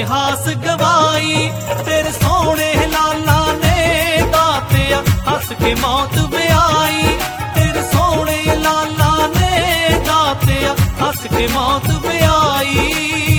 इतिहास गवाई। तेरे सोने लाला ने दातिया हंस के मौत ब्याई। तेरे सोने लाला ने दातिया हंस के मौत ब्याई।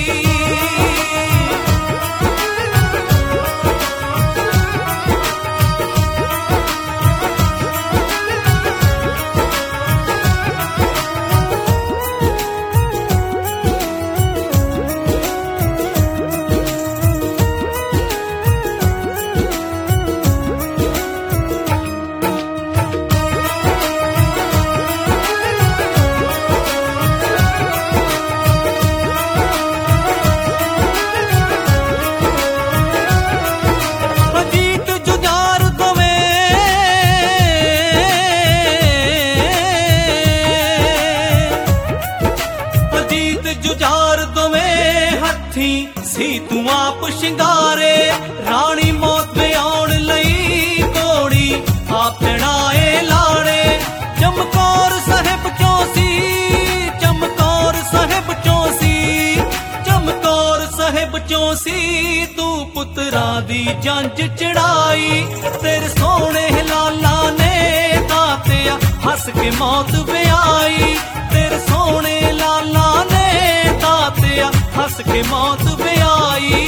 सी तू आप शिंगारे रानी मौत में आउण लई घोड़ी आप चढ़ाए लाड़े। चमकौर साहिब चौसी, चमकौर साहिब चौसी, चमकौर साहिब चौसी तू पुत्रा दी जंज चढ़ाई। तेरे सोने लाला ने दातिया हंस के मौत ब्याई। तेरे सोने लाला ने दातिया हंस के मौत ब्याई।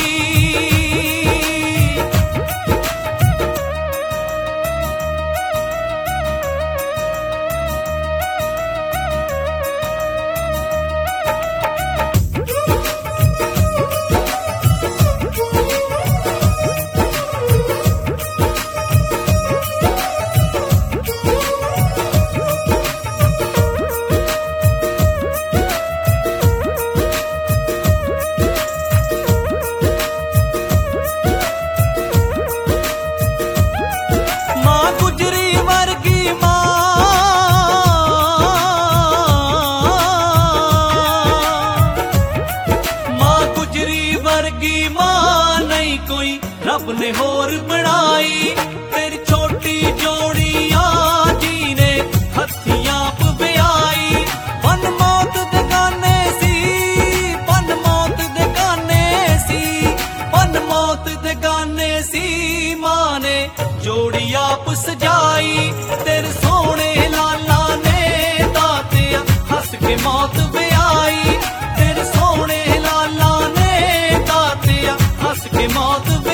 रब ने होर बनाई। तेरी छोटी जोड़ी आजी ने हथियां ब्याई। बन मौत दे गाने सी, बन मौत दे गाने सी, बन मौत दे गाने सी। मां ने जोड़ी आप सजाई। तेरे सोने लाला ने दातिया हंस के मौत ब्याई। तेरे सोने लाला ने दातिया हंस के मौत ब्याई।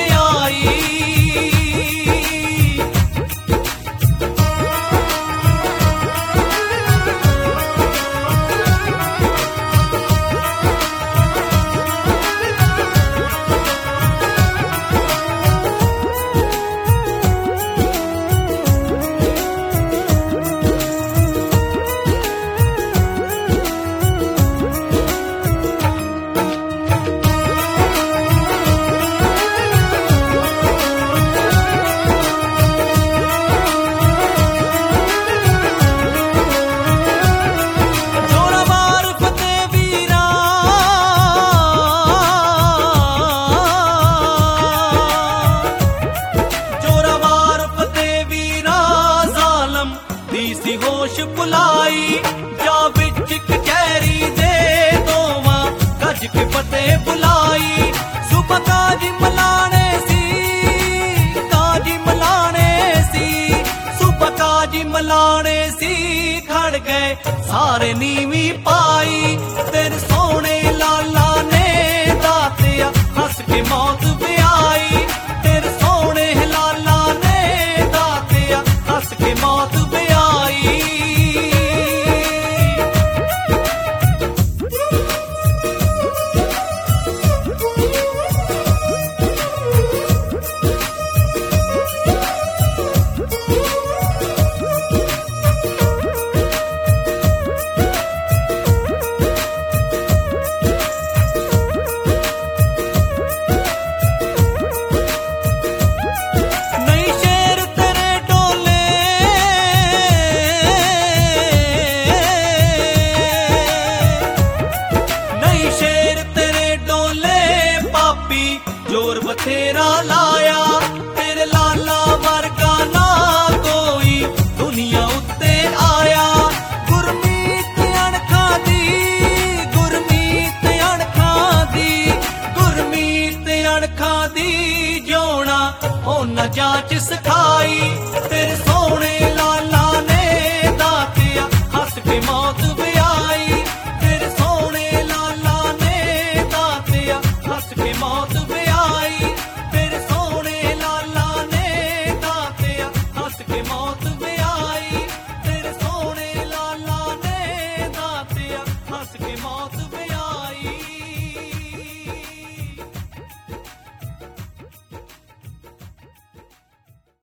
होश बुलाई जा बिच कचहरी दे दोवां गज के फतेह बुलाई। सुबह काजी मलाने सी, काजी मलाने सी, सुबह काजी मलाने सी। खड़ गए सारे नीवी पाई। तेरे सोने लाला ने दातिया हंस के मौत ब्याई। तेरे सोने लाला ने दातिया हंस के मौत ब्याई। जोर बथेरा लाया तेरे लाला वर्गा ना कोई दुनिया उत्ते आया। गुरमीत अणखा दी, गुरमीत अणखा दी, गुरमीत हो न जांच सिखाई।